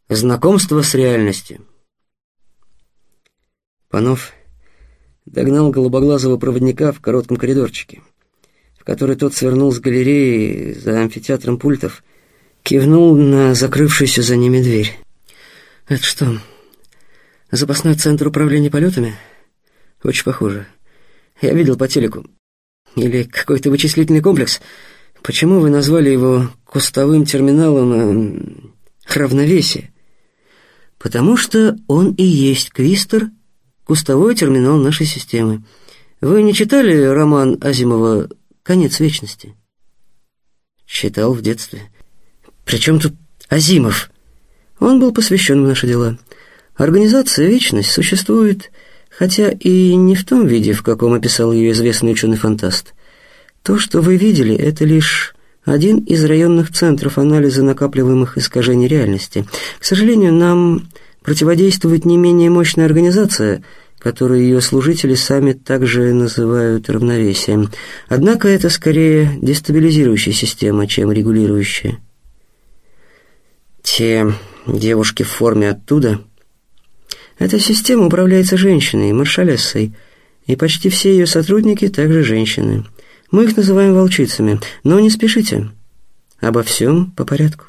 Знакомство с реальностью. Панов догнал голубоглазого проводника в коротком коридорчике, в который тот свернул с галереи за амфитеатром пультов, кивнул на закрывшуюся за ними дверь. «Это что, запасной центр управления полетами? Очень похоже. Я видел по телеку. Или какой-то вычислительный комплекс. Почему вы назвали его кустовым терминалом равновесия?» «Потому что он и есть Квистер, кустовой терминал нашей системы. Вы не читали роман Азимова «Конец вечности»?» «Читал в детстве». «При чем тут Азимов?» «Он был посвящен в наши дела. Организация «Вечность» существует, хотя и не в том виде, в каком описал ее известный ученый-фантаст. То, что вы видели, это лишь один из районных центров анализа накапливаемых искажений реальности. К сожалению, нам противодействует не менее мощная организация, которую ее служители сами также называют равновесием. Однако это скорее дестабилизирующая система, чем регулирующая. Те девушки в форме оттуда. Эта система управляется женщиной, маршалессой, и почти все ее сотрудники также женщины. Мы их называем волчицами, но не спешите. Обо всем по порядку.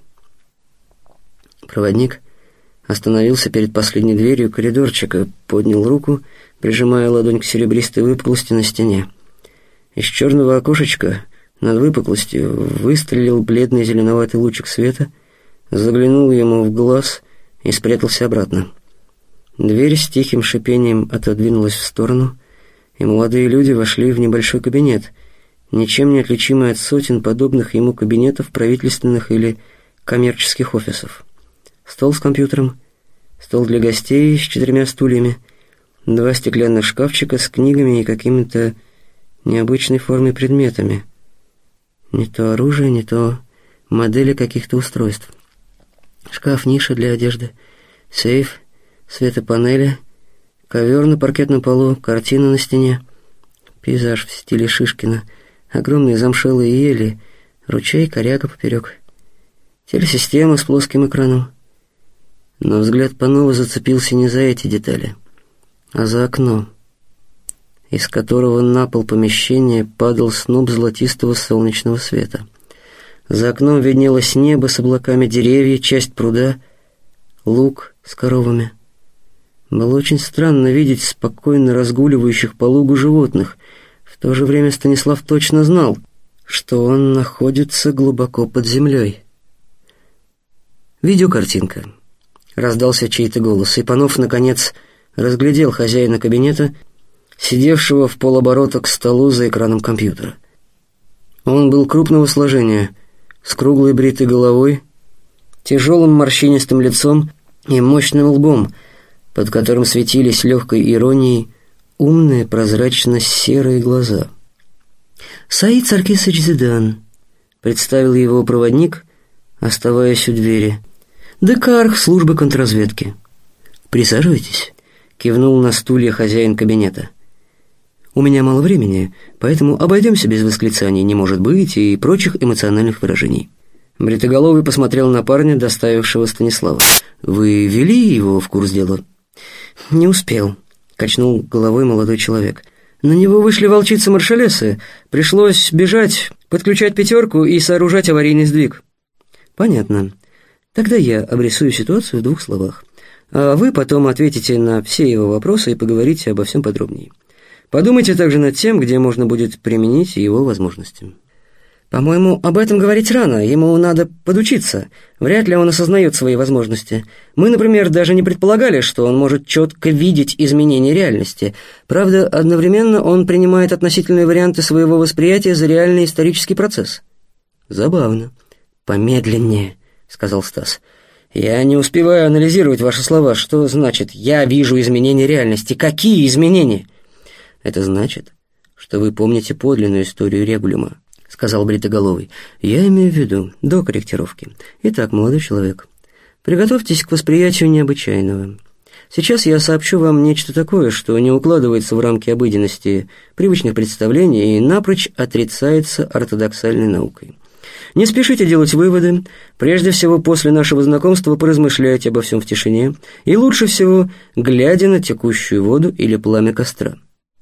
Проводник остановился перед последней дверью коридорчика, поднял руку, прижимая ладонь к серебристой выпуклости на стене. Из черного окошечка над выпуклостью выстрелил бледный зеленоватый лучик света, заглянул ему в глаз и спрятался обратно. Дверь с тихим шипением отодвинулась в сторону, и молодые люди вошли в небольшой кабинет, ничем не отличимый от сотен подобных ему кабинетов правительственных или коммерческих офисов. Стол с компьютером, стол для гостей с 4 стульями, 2 стеклянных шкафчика с книгами и какими-то необычной формы предметами. Не то оружие, не то модели каких-то устройств. Шкаф, ниша для одежды, сейф, светопанели, ковер на паркетном полу, картина на стене, пейзаж в стиле Шишкина, огромные замшелые ели, ручей, коряга поперек, телесистема с плоским экраном. Но взгляд Панова зацепился не за эти детали, а за окно, из которого на пол помещения падал сноп золотистого солнечного света. За окном виднелось небо с облаками, деревья, часть пруда, луг с коровами. Было очень странно видеть спокойно разгуливающих по лугу животных. В то же время Станислав точно знал, что он находится глубоко под землей. «Видеокартинка», — раздался чей-то голос, и Панов, наконец, разглядел хозяина кабинета, сидевшего в полоборота к столу за экраном компьютера. Он был крупного сложения, с круглой бритой головой, тяжелым морщинистым лицом и мощным лбом, под которым светились легкой иронией умные прозрачно-серые глаза. «Саид Саркисович Зидан», — представил его проводник, оставаясь у двери. «Декарх службы контрразведки». «Присаживайтесь», — кивнул на стулья хозяин кабинета. «У меня мало времени, поэтому обойдемся без восклицаний «не может быть» и прочих эмоциональных выражений». Бритоголовый посмотрел на парня, доставившего Станислава. «Вы ввели его в курс дела?» «Не успел», — качнул головой молодой человек. «На него вышли волчицы-маршалесы. Пришлось бежать, подключать 5 и сооружать аварийный сдвиг». «Понятно. Тогда я обрисую ситуацию в 2 словах. А вы потом ответите на все его вопросы и поговорите обо всем подробнее. Подумайте также над тем, где можно будет применить его возможности». «По-моему, об этом говорить рано, ему надо подучиться. Вряд ли он осознает свои возможности. Мы, например, даже не предполагали, что он может четко видеть изменения реальности. Правда, одновременно он принимает относительные варианты своего восприятия за реальный исторический процесс». «Забавно». «Помедленнее», — сказал Стас. «Я не успеваю анализировать ваши слова. Что значит «я вижу изменения реальности»? Какие изменения?» «Это значит, что вы помните подлинную историю Регулима», — сказал Бритоголовый. «Я имею в виду до корректировки. Итак, молодой человек, приготовьтесь к восприятию необычайного. Сейчас я сообщу вам нечто такое, что не укладывается в рамки обыденности, привычных представлений и напрочь отрицается ортодоксальной наукой. Не спешите делать выводы. Прежде всего, после нашего знакомства поразмышляйте обо всем в тишине. И лучше всего, глядя на текущую воду или пламя костра.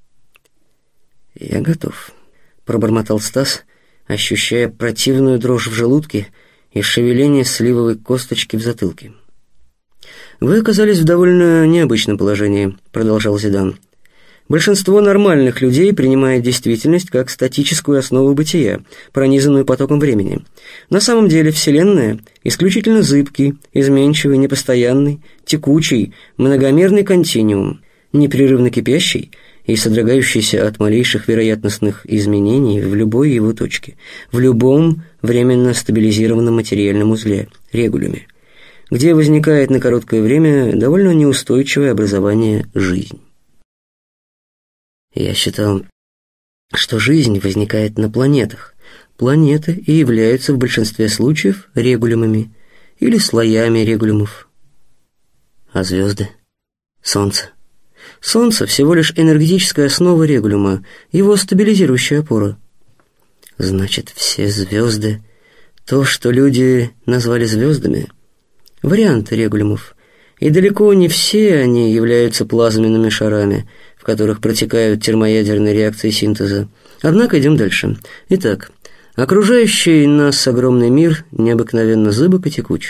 «Я готов», — пробормотал Стас, ощущая противную дрожь в желудке и шевеление сливовой косточки в затылке. «Вы оказались в довольно необычном положении», — продолжал Зидан. «Большинство нормальных людей принимает действительность как статическую основу бытия, пронизанную потоком времени. На самом деле Вселенная исключительно зыбкий, изменчивый, непостоянный, текучий, многомерный континуум, непрерывно кипящий и содрогающийся от малейших вероятностных изменений в любой его точке, в любом временно стабилизированном материальном узле, регулюме, где возникает на короткое время довольно неустойчивое образование жизнь. Я считал, что жизнь возникает на планетах. Планеты и являются в большинстве случаев регулюмами или слоями регулюмов. А звезды? Солнце? Солнце всего лишь энергетическая основа регулюма, его стабилизирующая опора. Значит, все звезды, то, что люди назвали звездами, варианты регулюмов, и далеко не все они являются плазменными шарами, в которых протекают термоядерные реакции синтеза. Однако идем дальше. Итак, окружающий нас огромный мир необыкновенно зыбок и текуч.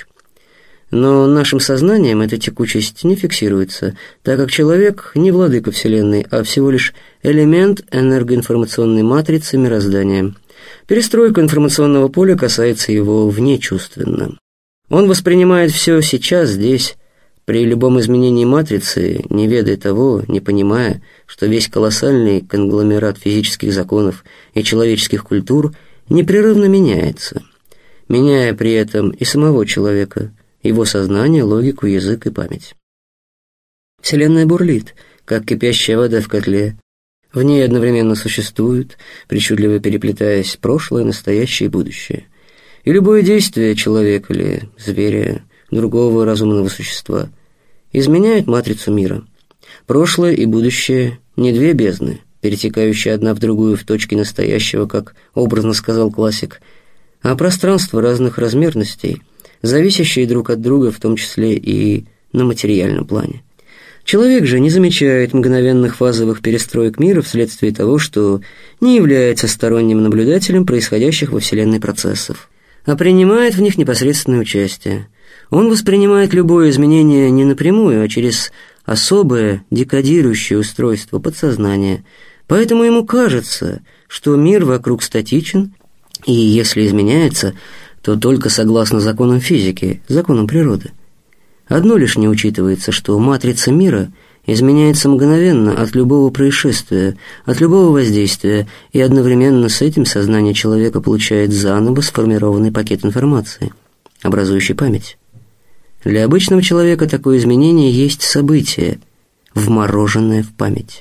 Но нашим сознанием эта текучесть не фиксируется, так как человек не владыка Вселенной, а всего лишь элемент энергоинформационной матрицы мироздания. Перестройка информационного поля касается его внечувственно. Он воспринимает все сейчас, здесь, при любом изменении матрицы, не ведая того, не понимая, что весь колоссальный конгломерат физических законов и человеческих культур непрерывно меняется, меняя при этом и самого человека, его сознание, логику, язык и память. Вселенная бурлит, как кипящая вода в котле. В ней одновременно существуют, причудливо переплетаясь, прошлое, настоящее и будущее. И любое действие человека или зверя, другого разумного существа, изменяет матрицу мира. Прошлое и будущее — не две бездны, перетекающие одна в другую в точке настоящего, как образно сказал классик, а пространство разных размерностей, зависящие друг от друга, в том числе и на материальном плане. Человек же не замечает мгновенных фазовых перестроек мира вследствие того, что не является сторонним наблюдателем происходящих во Вселенной процессов, а принимает в них непосредственное участие. Он воспринимает любое изменение не напрямую, а через особое декодирующее устройство подсознания, поэтому ему кажется, что мир вокруг статичен, и если изменяется, то только согласно законам физики, законам природы. Одно лишь не учитывается, что матрица мира изменяется мгновенно от любого происшествия, от любого воздействия, и одновременно с этим сознание человека получает заново сформированный пакет информации, образующий память. Для обычного человека такое изменение есть событие, вмороженное в память.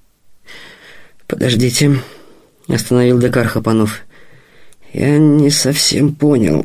«Подождите», — остановил Декар Хапанов. «Я не совсем понял».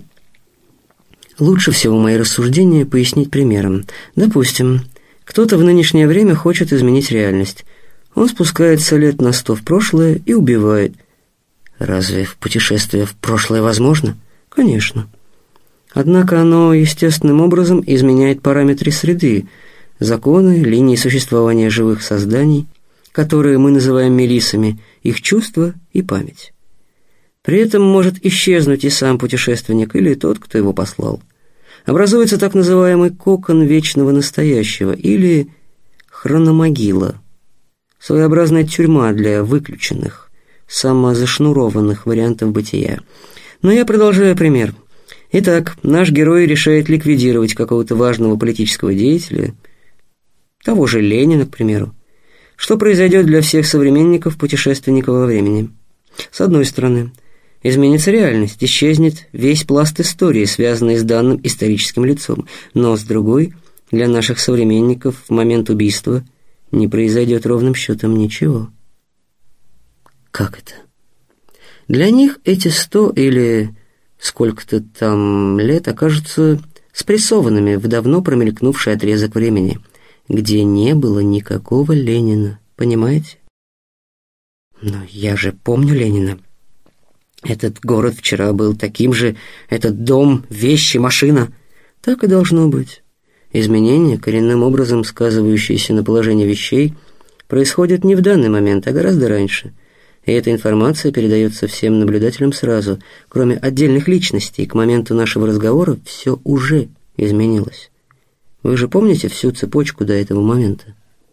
Лучше всего мои рассуждения пояснить примером. Допустим, кто-то в нынешнее время хочет изменить реальность. Он спускается лет на 100 в прошлое и убивает. Разве в путешествие в прошлое возможно? Конечно. Однако оно естественным образом изменяет параметры среды, законы, линии существования живых созданий, которые мы называем мелиссами, их чувства и память. При этом может исчезнуть и сам путешественник, или тот, кто его послал. Образуется так называемый кокон вечного настоящего, или хрономогила, своеобразная тюрьма для выключенных, самозашнурованных вариантов бытия. Но я продолжаю пример. Итак, наш герой решает ликвидировать какого-то важного политического деятеля, того же Ленина, к примеру. Что произойдет для всех современников путешественников во времени? С одной стороны, изменится реальность, исчезнет весь пласт истории, связанный с данным историческим лицом. Но с другой, для наших современников в момент убийства не произойдет ровным счетом ничего. Как это? Для них эти 100 или сколько-то там лет окажутся спрессованными в давно промелькнувший отрезок времени, где не было никакого Ленина, понимаете? Но я же помню Ленина. Этот город вчера был таким же, этот дом, вещи, машина. Так и должно быть. Изменения, коренным образом сказывающиеся на положении вещей, происходят не в данный момент, а гораздо раньше. И эта информация передается всем наблюдателям сразу. Кроме отдельных личностей, к моменту нашего разговора все уже изменилось. Вы же помните всю цепочку до этого момента?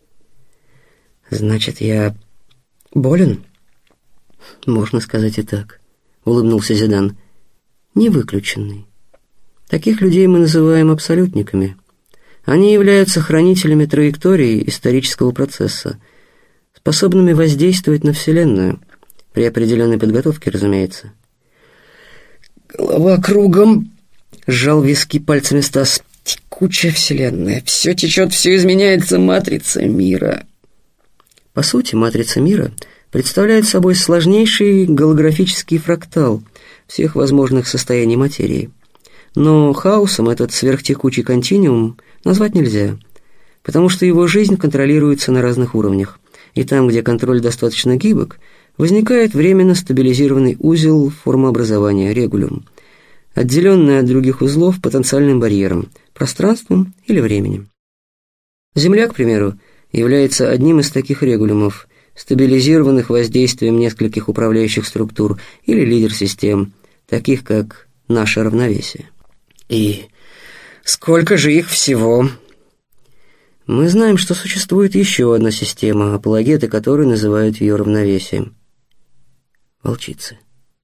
Значит, я болен? Можно сказать и так, улыбнулся Зидан. Не выключенный. Таких людей мы называем абсолютниками. Они являются хранителями траектории исторического процесса, способными воздействовать на Вселенную, при определенной подготовке, разумеется. «Голова кругом», — сжал виски пальцами Стас. «Текучая Вселенная, все течет, все изменяется, матрица мира». По сути, матрица мира представляет собой сложнейший голографический фрактал всех возможных состояний материи. Но хаосом этот сверхтекучий континуум назвать нельзя, потому что его жизнь контролируется на разных уровнях. И там, где контроль достаточно гибок, возникает временно стабилизированный узел формообразования, регулиум, отделенный от других узлов потенциальным барьером, пространством или временем. Земля, к примеру, является одним из таких регулиумов, стабилизированных воздействием нескольких управляющих структур или лидер-систем, таких как наше равновесие. И сколько же их всего? Мы знаем, что существует еще одна система, апологеты которой называют ее равновесием. Волчицы.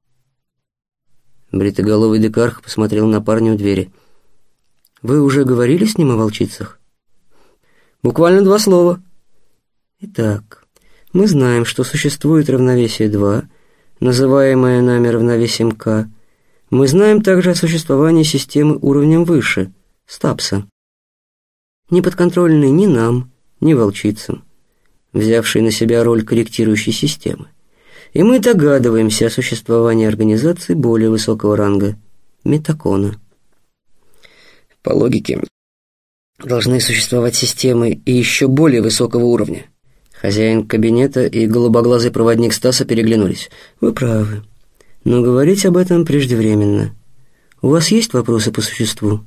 Бритоголовый Декарх посмотрел на парня у двери. Вы уже говорили с ним о волчицах? Буквально 2 слова. Итак, мы знаем, что существует равновесие 2, называемое нами равновесием К. Мы знаем также о существовании системы уровнем выше, Стапса, не подконтрольной ни нам, ни волчицам, взявшей на себя роль корректирующей системы. И мы догадываемся о существовании организации более высокого ранга, Метакона. По логике, должны существовать системы и еще более высокого уровня. Хозяин кабинета и голубоглазый проводник Стаса переглянулись. Вы правы, но говорить об этом преждевременно. У вас есть вопросы по существу?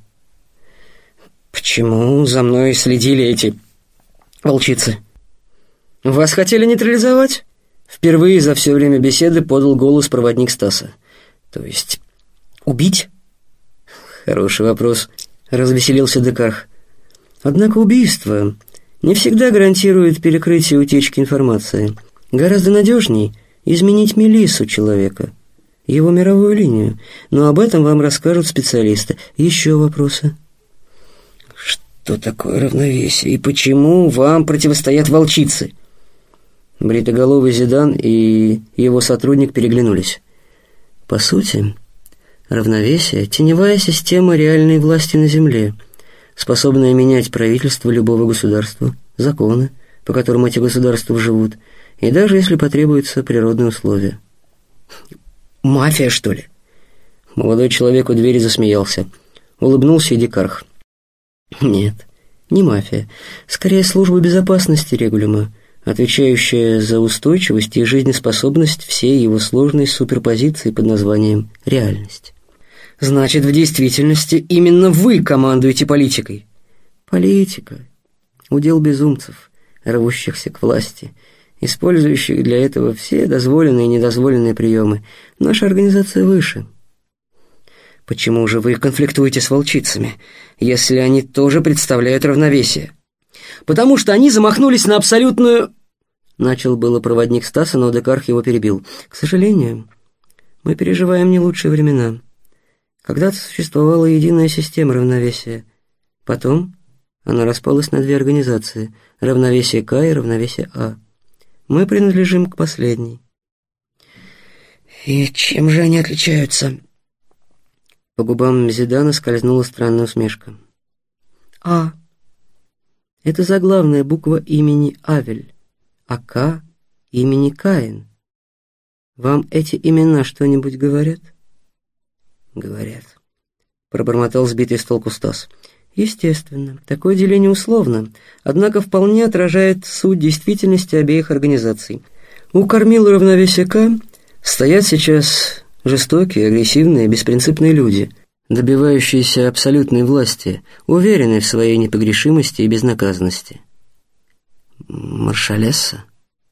Почему за мной следили эти волчицы? Вас хотели нейтрализовать? Впервые за все время беседы подал голос проводник Стаса. То есть убить? Хороший вопрос, развеселился Декарх. Однако убийство не всегда гарантирует перекрытие утечки информации. Гораздо надежней изменить мелиссу человека, его мировую линию. Но об этом вам расскажут специалисты. Еще вопросы? Что такое равновесие и почему вам противостоят волчицы? Бритоголовый Зидан и его сотрудник переглянулись. По сути, равновесие — теневая система реальной власти на Земле, способная менять правительство любого государства, законы, по которым эти государства живут, и даже если потребуются природные условия. Мафия, что ли? Молодой человек у двери засмеялся. Улыбнулся и Декарх. Нет, не мафия. Скорее, служба безопасности регулиума, отвечающая за устойчивость и жизнеспособность всей его сложной суперпозиции под названием «реальность». Значит, в действительности именно вы командуете политикой. Политика — удел безумцев, рвущихся к власти, использующих для этого все дозволенные и недозволенные приемы. Наша организация выше. Почему же вы конфликтуете с волчицами, если они тоже представляют равновесие? Потому что они замахнулись на абсолютную... Начал было проводник Стаса, но Декарх его перебил. К сожалению, мы переживаем не лучшие времена. Когда-то существовала единая система равновесия. Потом она распалась на 2 организации — равновесие К и равновесие А. Мы принадлежим к последней. И чем же они отличаются? По губам Зидана скользнула странная усмешка. А — это заглавная буква имени Авель, а К — имени Каин. Вам эти имена что-нибудь говорят? Говорят, пробормотал сбитый с толку Стас. Естественно, такое деление условно, однако вполне отражает суть действительности обеих организаций. У кормила равновесия К стоят сейчас Жестокие, агрессивные, беспринципные люди, добивающиеся абсолютной власти, уверенные в своей непогрешимости и безнаказанности. Маршалесса?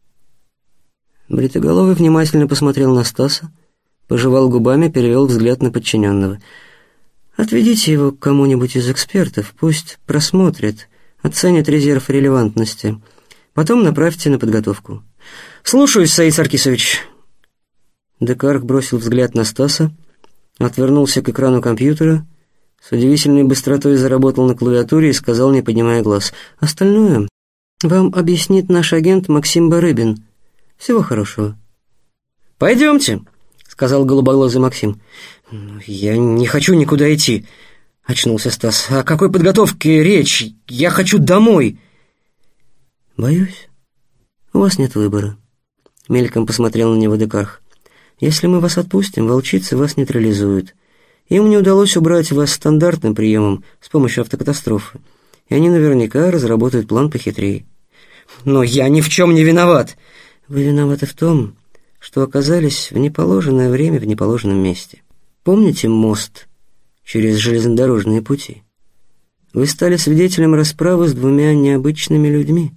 Бритоголовый внимательно посмотрел на Стаса, пожевал губами, перевел взгляд на подчиненного. «Отведите его к кому-нибудь из экспертов, пусть просмотрит, оценит резерв релевантности. Потом направьте на подготовку». «Слушаюсь, Саид Саркисович». Декарх бросил взгляд на Стаса, отвернулся к экрану компьютера, с удивительной быстротой заработал на клавиатуре и сказал, не поднимая глаз: «Остальное вам объяснит наш агент Максим Барыбин. Всего хорошего». «Пойдемте», — сказал голубоглазый Максим. «Я не хочу никуда идти», — очнулся Стас. «О какой подготовке речь? Я хочу домой». «Боюсь, у вас нет выбора», — мельком посмотрел на него Декарх. «Если мы вас отпустим, волчицы вас нейтрализуют. Им не удалось убрать вас стандартным приемом с помощью автокатастрофы, и они наверняка разработают план похитрее». «Но я ни в чем не виноват!» «Вы виноваты в том, что оказались в неположенное время в неположенном месте. Помните мост через железнодорожные пути? Вы стали свидетелем расправы с двумя необычными людьми».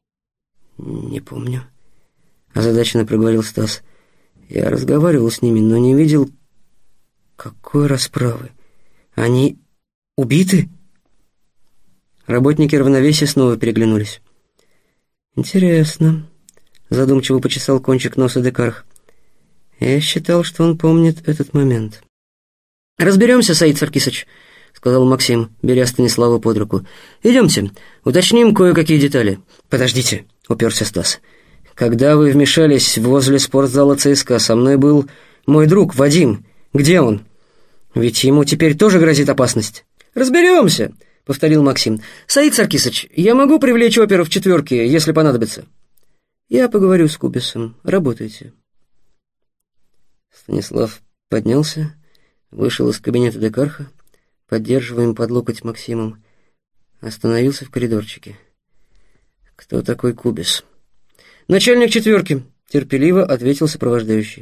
«Не помню», — озадаченно проговорил Стас. «Я разговаривал с ними, но не видел...» «Какой расправы? Они убиты?» Работники равновесия снова переглянулись. «Интересно», — задумчиво почесал кончик носа Декарх. «Я считал, что он помнит этот момент». «Разберемся, Саид Саркисович», — сказал Максим, беря Станислава под руку. «Идемте, уточним кое-какие детали». «Подождите», — уперся Стас. «Когда вы вмешались возле спортзала ЦСКА, со мной был мой друг Вадим. Где он? Ведь ему теперь тоже грозит опасность». «Разберемся», — повторил Максим. «Саид Саркисович, я могу привлечь оперу в четверке, если понадобится?» «Я поговорю с Кубисом. Работайте». Станислав поднялся, вышел из кабинета Декарха, поддерживаемый под локоть Максимом, остановился в коридорчике. «Кто такой Кубис?» «Начальник четверки», — терпеливо ответил сопровождающий.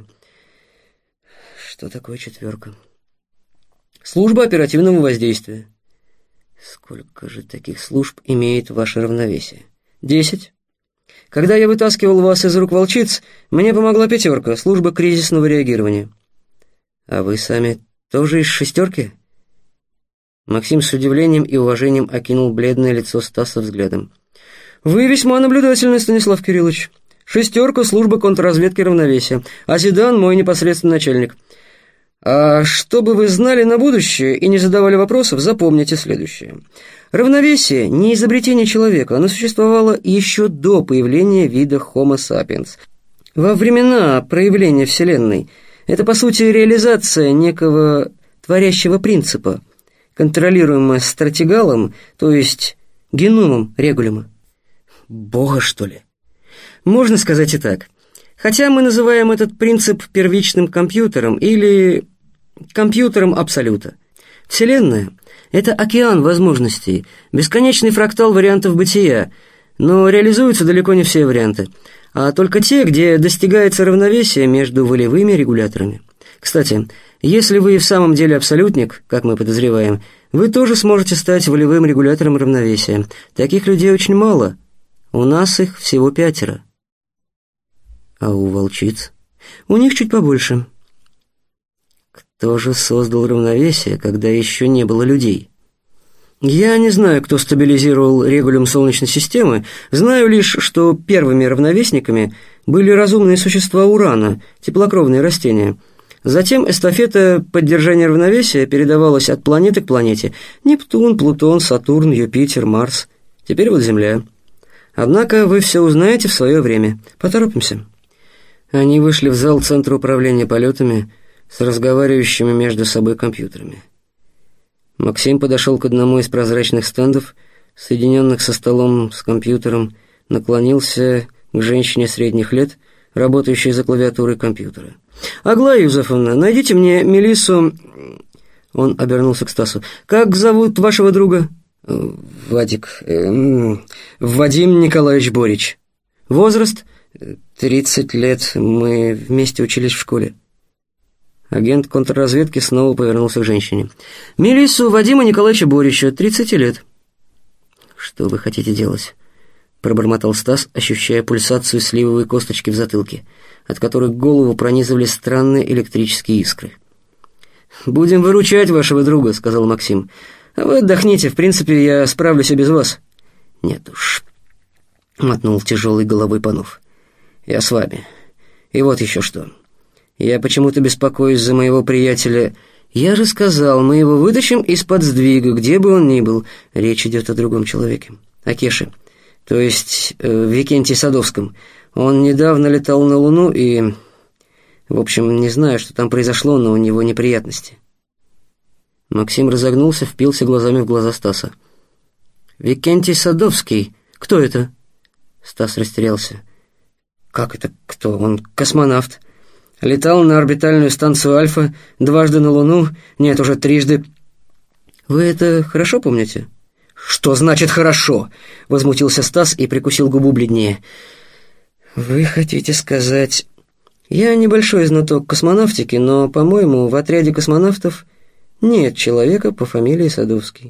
«Что такое четверка?» «Служба оперативного воздействия». «Сколько же таких служб имеет ваше равновесие?» 10. Когда я вытаскивал вас из рук волчиц, мне помогла пятерка, служба кризисного реагирования». «А вы сами тоже из шестерки?» Максим с удивлением и уважением окинул бледное лицо Стаса взглядом. «Вы весьма наблюдательный, Станислав Кириллович. Шестерка, служба контрразведки равновесия, а Зидан мой непосредственный начальник. А чтобы вы знали на будущее и не задавали вопросов, запомните следующее. Равновесие – не изобретение человека, оно существовало еще до появления вида Homo sapiens. Во времена проявления Вселенной это, по сути, реализация некого творящего принципа, контролируемая стратегалом, то есть геномом регулима». «Бога, что ли?» «Можно сказать и так. Хотя мы называем этот принцип первичным компьютером или компьютером абсолюта. Вселенная – это океан возможностей, бесконечный фрактал вариантов бытия, но реализуются далеко не все варианты, а только те, где достигается равновесие между волевыми регуляторами. Кстати, если вы и в самом деле абсолютник, как мы подозреваем, вы тоже сможете стать волевым регулятором равновесия. Таких людей очень мало. У нас их всего 5. А у волчиц? У них чуть побольше. Кто же создал равновесие, когда еще не было людей? Я не знаю, кто стабилизировал регулиум Солнечной системы, знаю лишь, что первыми равновесниками были разумные существа Урана, теплокровные растения. Затем эстафета поддержания равновесия передавалась от планеты к планете. Нептун, Плутон, Сатурн, Юпитер, Марс. Теперь вот Земля. Однако вы все узнаете в свое время. Поторопимся». Они вышли в зал Центра управления полетами с разговаривающими между собой компьютерами. Максим подошел к одному из прозрачных стендов, соединенных со столом с компьютером, наклонился к женщине средних лет, работающей за клавиатурой компьютера. «Аглая Юзефовна, найдите мне Мелиссу...» Он обернулся к Стасу. «Как зовут вашего друга?» «Вадик... Вадим Николаевич Борич». «Возраст?» 30 лет. Мы вместе учились в школе». Агент контрразведки снова повернулся к женщине. «Мелиссу Вадима Николаевича Борича, 30 лет». «Что вы хотите делать?» — пробормотал Стас, ощущая пульсацию сливовой косточки в затылке, от которой голову пронизывали странные электрические искры. «Будем выручать вашего друга», — сказал Максим. «А вы отдохните, в принципе, я справлюсь и без вас». «Нет уж», — мотнул тяжелой головой Панов. «Я с вами. И вот еще что. Я почему-то беспокоюсь за моего приятеля. Я же сказал, мы его вытащим из-под сдвига, где бы он ни был. Речь идет о другом человеке. О Кеше. То есть Викентии Садовском. Он недавно летал на Луну и... В общем, не знаю, что там произошло, но у него неприятности». Максим разогнулся, впился глазами в глаза Стаса. «Викентий Садовский? Кто это?» Стас растерялся. «Как это кто? Он космонавт. Летал на орбитальную станцию Альфа, дважды на Луну, нет, уже трижды. Вы это хорошо помните?» «Что значит «хорошо»?» — возмутился Стас и прикусил губу бледнее. «Вы хотите сказать...» «Я небольшой знаток космонавтики, но, по-моему, в отряде космонавтов нет человека по фамилии Садовский».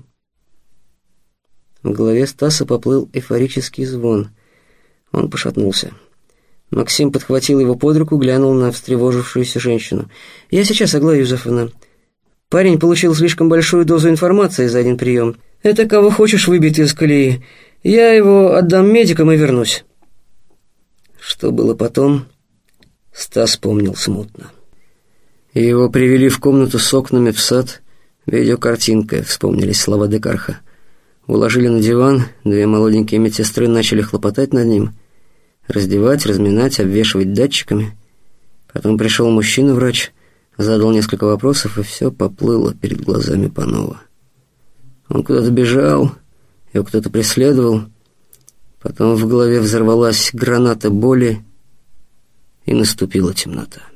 В голове Стаса поплыл эйфорический звон. Он пошатнулся. Максим подхватил его под руку, глянул на встревожившуюся женщину. «Я сейчас, Аглая Юзефовна. Парень получил слишком большую дозу информации за один прием. Это кого хочешь выбить из колеи. Я его отдам медикам и вернусь». Что было потом, Стас помнил смутно. Его привели в комнату с окнами в сад. Видеокартинка, вспомнились слова Декарха. Уложили на диван, две молоденькие медсестры начали хлопотать над ним. Раздевать, разминать, обвешивать датчиками. Потом пришел мужчина-врач, задал несколько вопросов, и все поплыло перед глазами Панова. Он куда-то бежал, его кто-то преследовал. Потом в голове взорвалась граната боли, и наступила темнота.